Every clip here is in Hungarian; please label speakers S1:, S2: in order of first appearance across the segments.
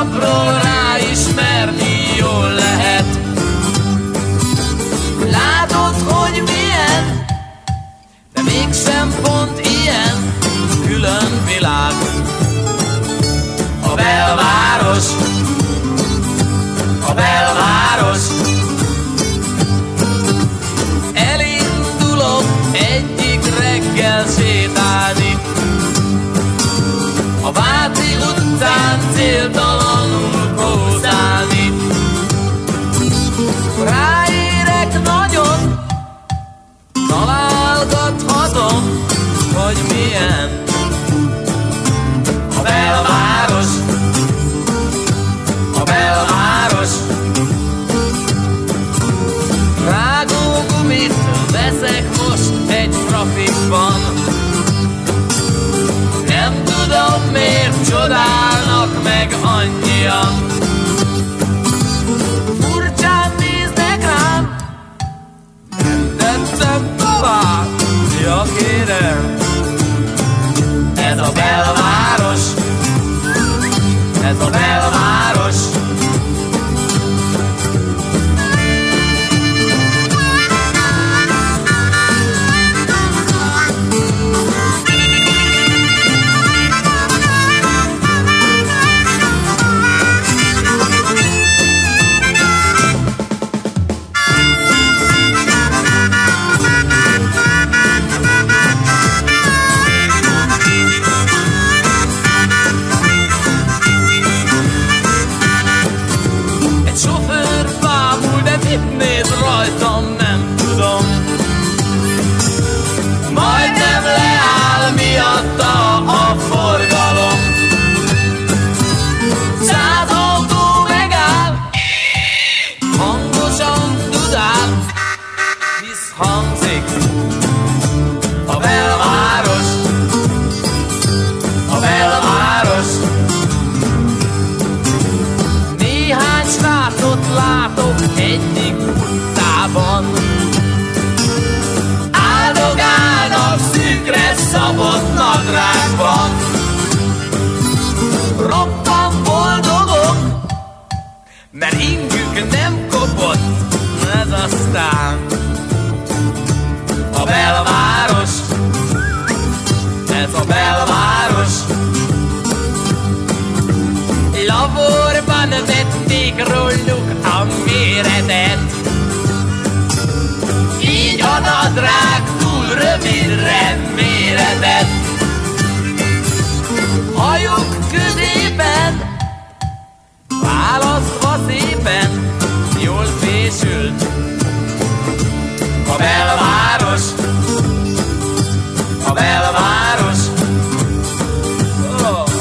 S1: napról ráismerni jól lehet. Látod, hogy milyen, de mégsem pont ilyen, külön világ. A belváros, a belváros. Elindulok egyik reggel sétálni, a Váci utcán céltalanul kószálni. Ráérek nagyon, találgathatom, hogy milyen a belváros, a belváros. Rágógumit veszek most egy trafikban, nem tudom miért csodálnak meg annyian. Furcsán néznek rám, nem tetszem tovább, ja kérem. Ez a belváros, ez a belváros. Mit néz rajtam, nem tudom. Majdnem leáll miatta a forgalom. 100 autó megáll, hangosan dudál, visszhangzik a belváros, a belváros. Néhány srácot látok egyik utcában, áldogálnak szűkre szabott nadrágban. Roppant boldogok, mert ingük nem kopott, ez aztán a belváros, ez a belváros. Laborban vették róluk a méretet, így a nadrág túl rövidre méretett. Hajuk középen, választva szépen, jól fésült a belváros, a belváros. Oh.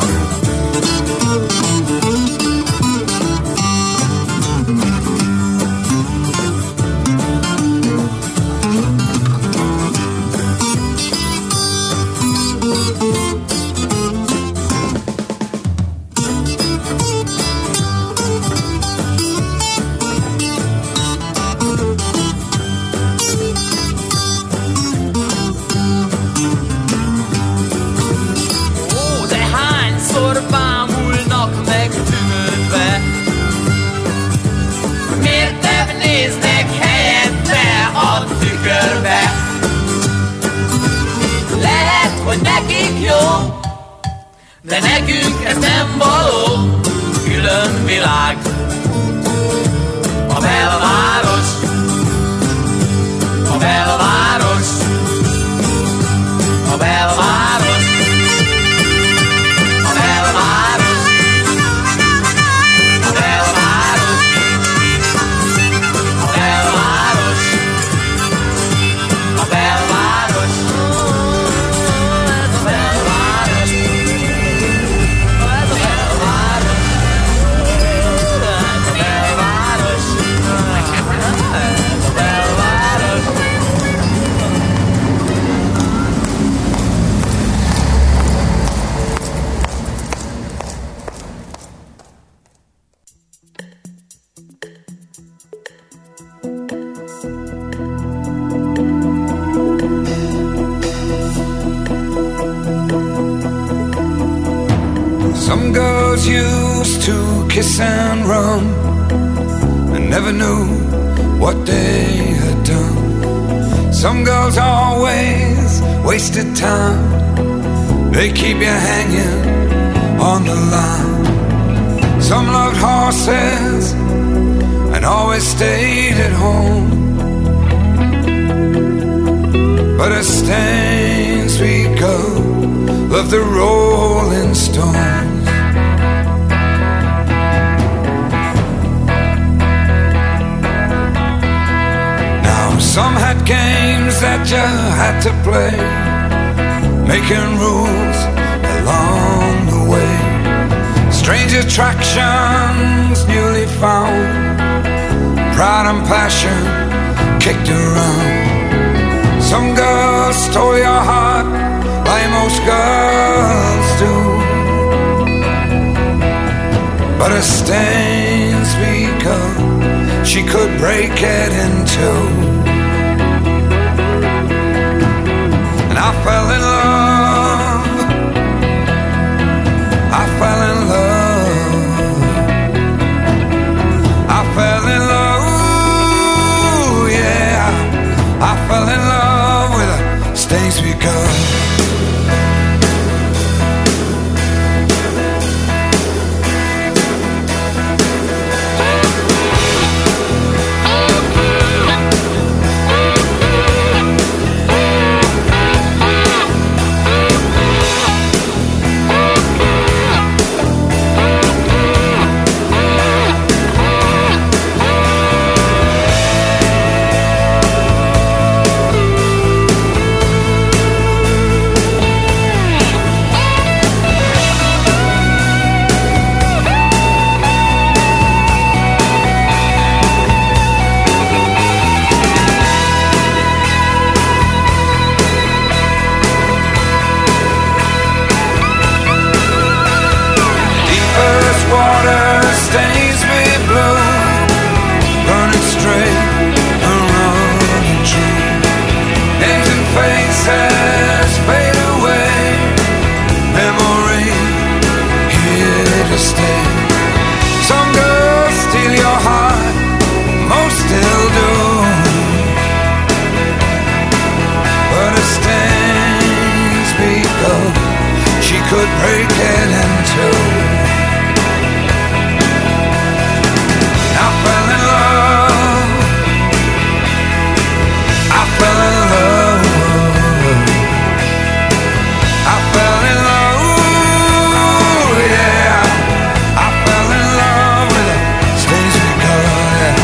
S1: Bámulnak meg tűnődve, miért nem néznek helyette a tükörbe? Lehet, hogy nekik jó, de nekünk ez nem való, külön világ. A belváros, a belváros, a belváros.
S2: Some girls used to kiss and run and never knew what they had done. Some girls always wasted time. They keep you hanging on the line. Some loved horses and always stayed at home. But as Staines we go, love the Rolling Stones. Now some had games that you had to play, making rules along the way. Strange attractions newly found, pride and passion kicked around. Some girls stole your heart like most girls do, but as Staines we go, she could break it in two. And I fell in love, I fell in love, I fell in love, yeah, I fell in love with a Staines we go. Could break it in two. I fell in love, I fell in love, I fell in love, yeah, I fell in love with the Staines we go, yeah.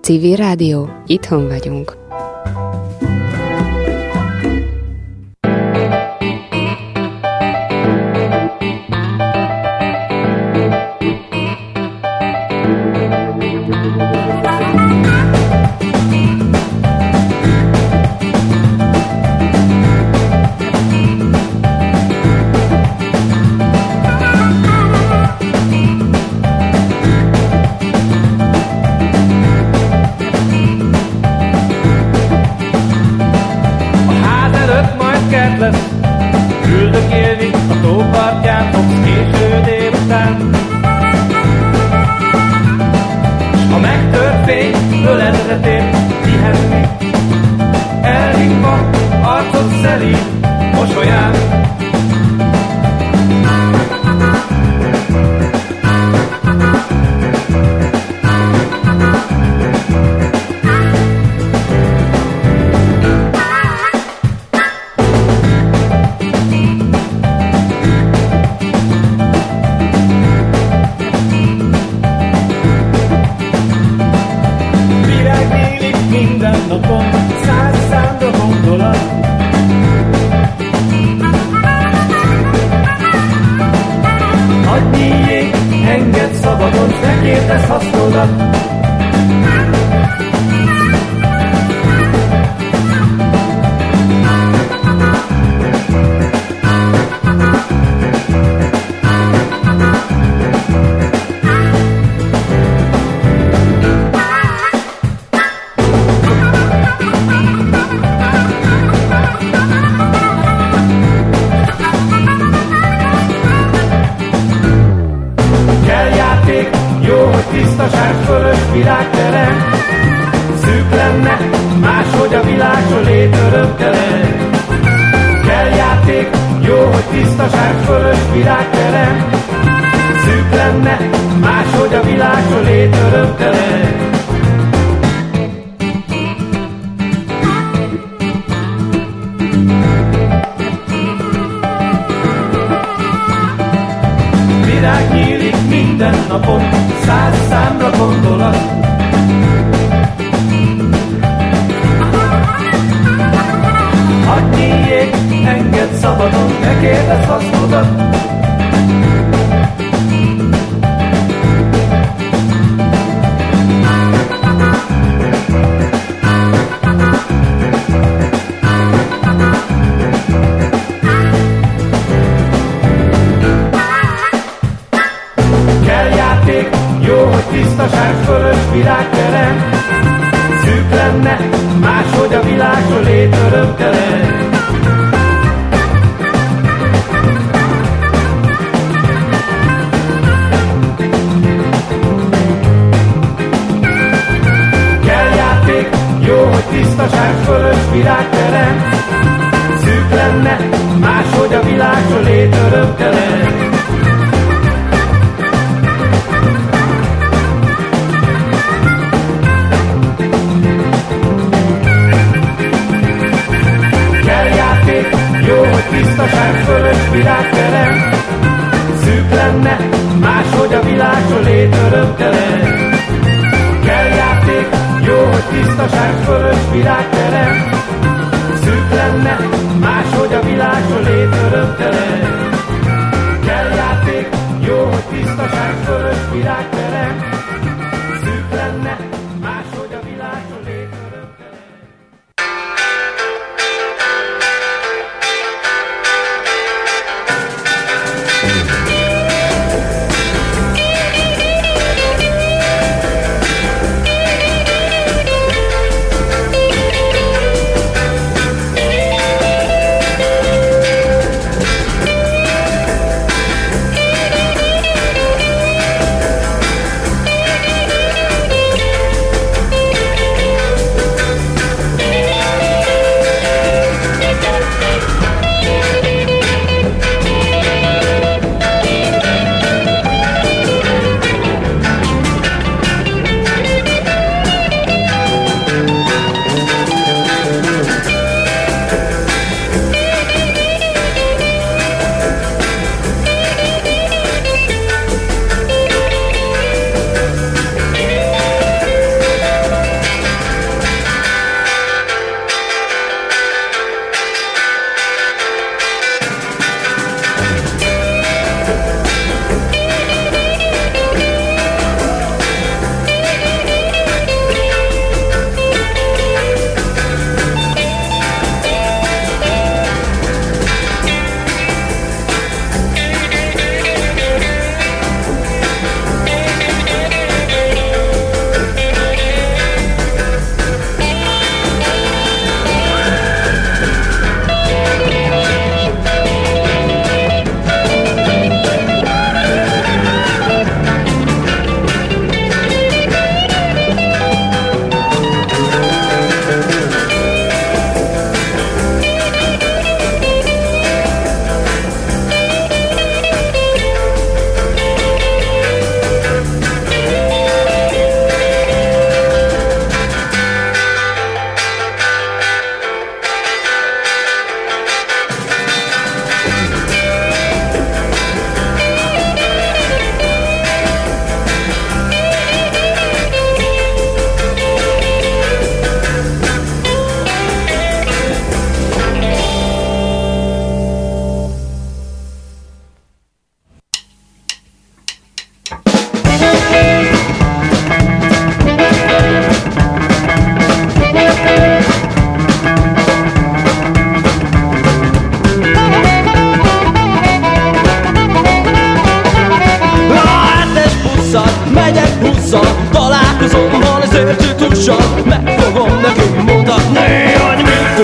S3: Civil Rádió, itthon vagyunk.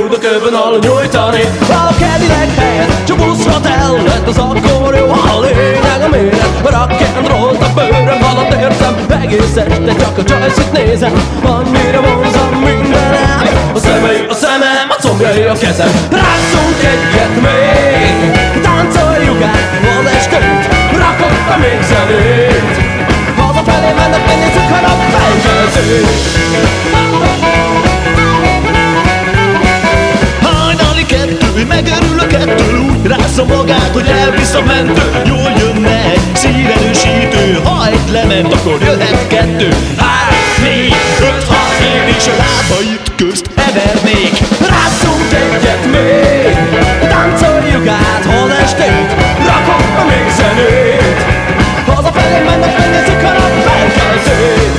S4: kövön alul nyújtani. A Cadillac helyett csak buszra tellett, az akkor jó, a lényeg a méret. A rock'n'rollt a bőröm alatt érzem, egész este csak a Joyce-it nézem. Annyira vonzom mindenem, a szemem, a combjai a kezem. Rázzunk egyet még, táncoljuk át az estét, rakok be még zenét. Hazafelé mennek, megnézzük a napfelkeltét. Hajnali kettő, megörül a kettő, úgy rázza magát, hogy elvisz a mentő. Jól jönne egy szíverősítő, ha egy lement, akkor jöhet kettő. 3, 4, 5, 6, 7, és a lábait közt hevernék. Rázzunk egyet még, táncoljuk át az estét, rakok be még zenét. Hazafelé mennek, megnézzük a napfelkeltét.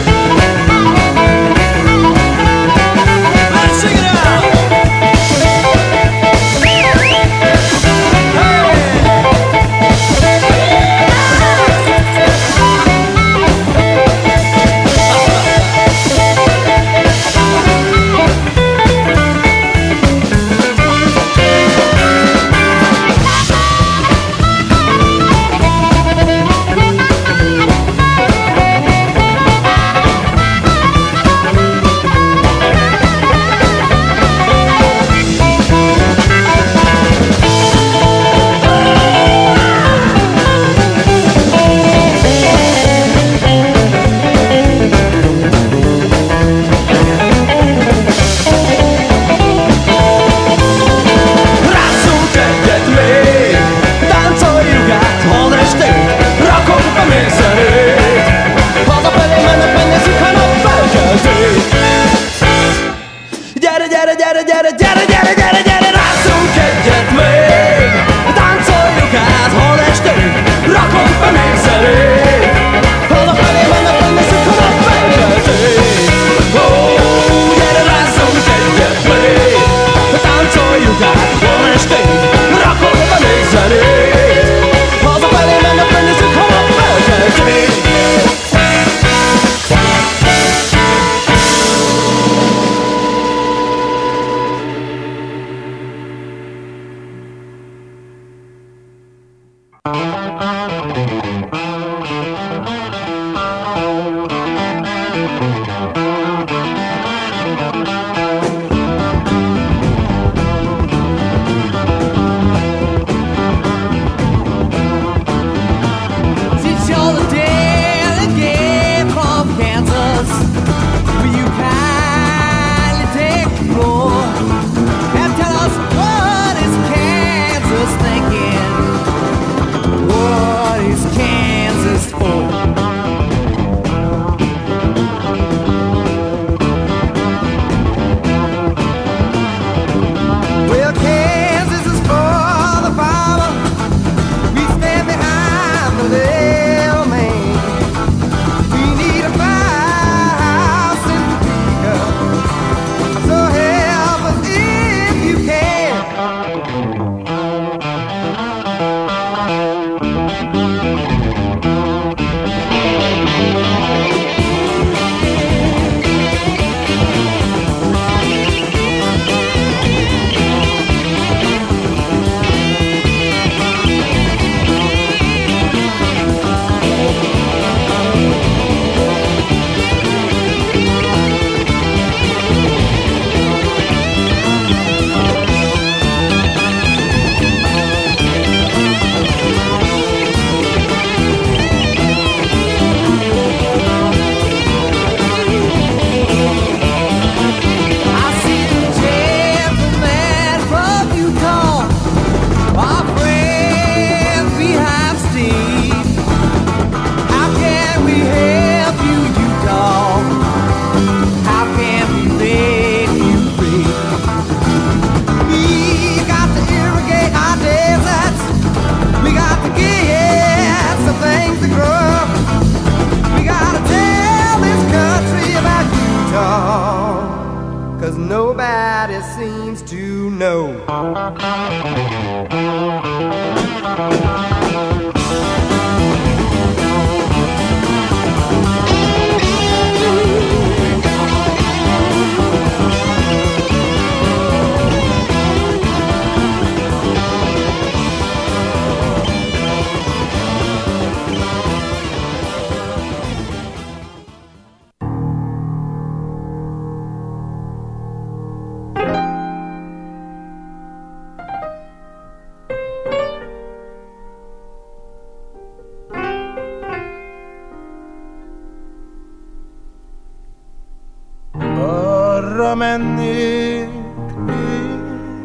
S5: mennék én,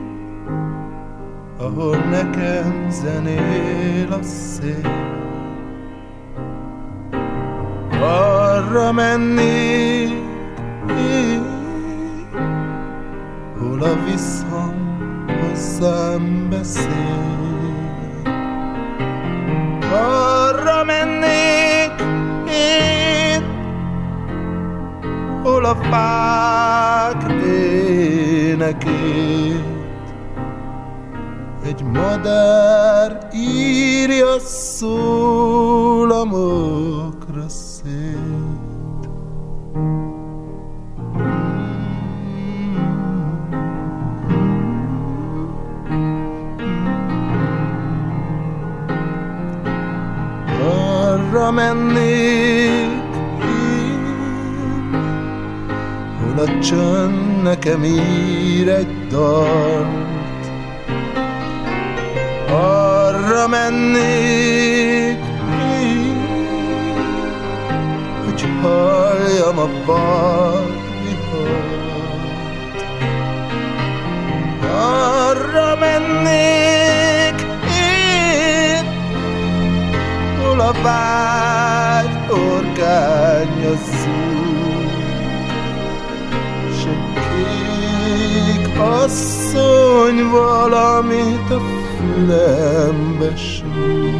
S5: ahol nekem zenél a szél. Arra mennék én, hol a visszhang hozzám beszél. Arra mennék én, hol a fák énekét egy madár írja szólamokra szét. Arra mennék én, hol a csönd nekem ír egy dalt. Arra mennék én, hogy halljam a vadvihart. Arra mennék én, hol a vágy orgánya zúg, s egy kék asszony valamit a fülembe súg.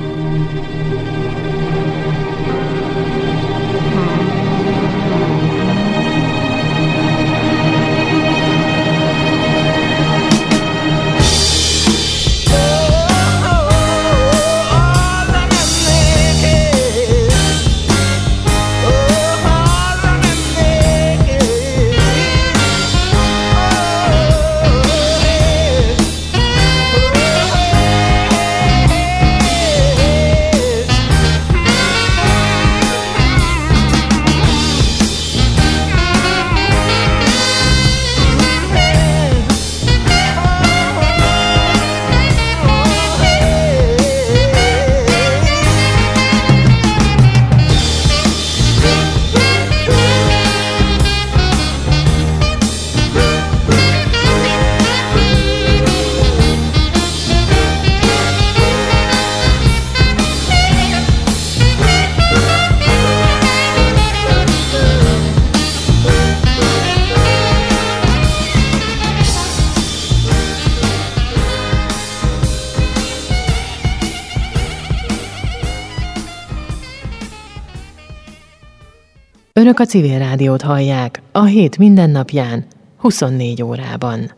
S6: Önök a Civil Rádiót hallják a hét mindennapján, 24 órában.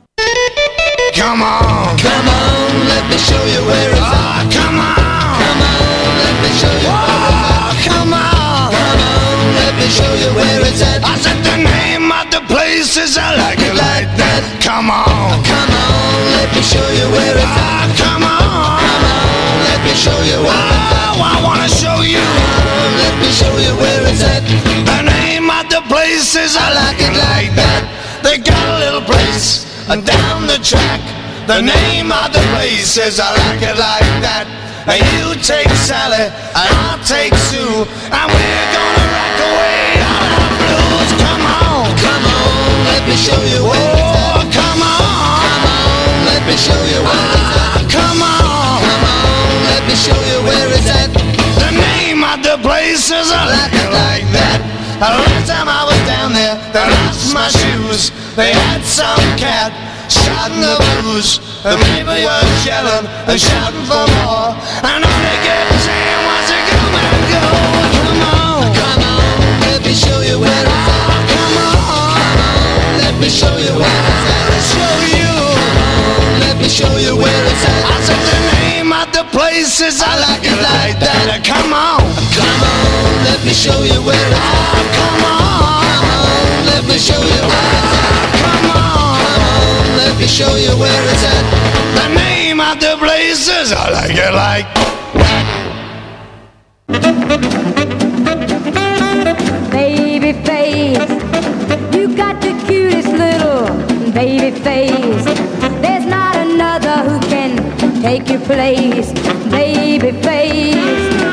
S2: Come on, come on, let me show you where it's at. Come on, come on, let me show you where it's at. Come on, come on, let me show you where it's at. I said the name of the place is I like it like that. Come on, come on, let me show you where it's at. Come on, come on, let me show you where it's at. Oh, I wanna show you. Let me show you where it's at. The name of the place is I like it like that. They got a little place down the track. The name of the place is I like it like that. And you take Sally, and I'll take Sue, and we're gonna rock away all our blues. Come on, let me show you where it's at. Come on, let me show you where it's at. Come on, let me show you where it's at. The name of the place is I like it like that. Last time I was down there, they lost my shoes. They had some cat shouting the blues. The people were yelling and shouting for more. And all they kept saying was to come and go. Come on, let me show you where it's at. Come on, let me show you where it's at. Show you. Let me show you where it's at. I said the name of the place is I like it like that. Come on, let me show you where it's at. Come on, let me show you where it's at. Come on, let me show you where it's at. The name of the place is I like it like that.
S7: Baby face, you got the cutest little baby face. There's not another who can take your place. Baby face,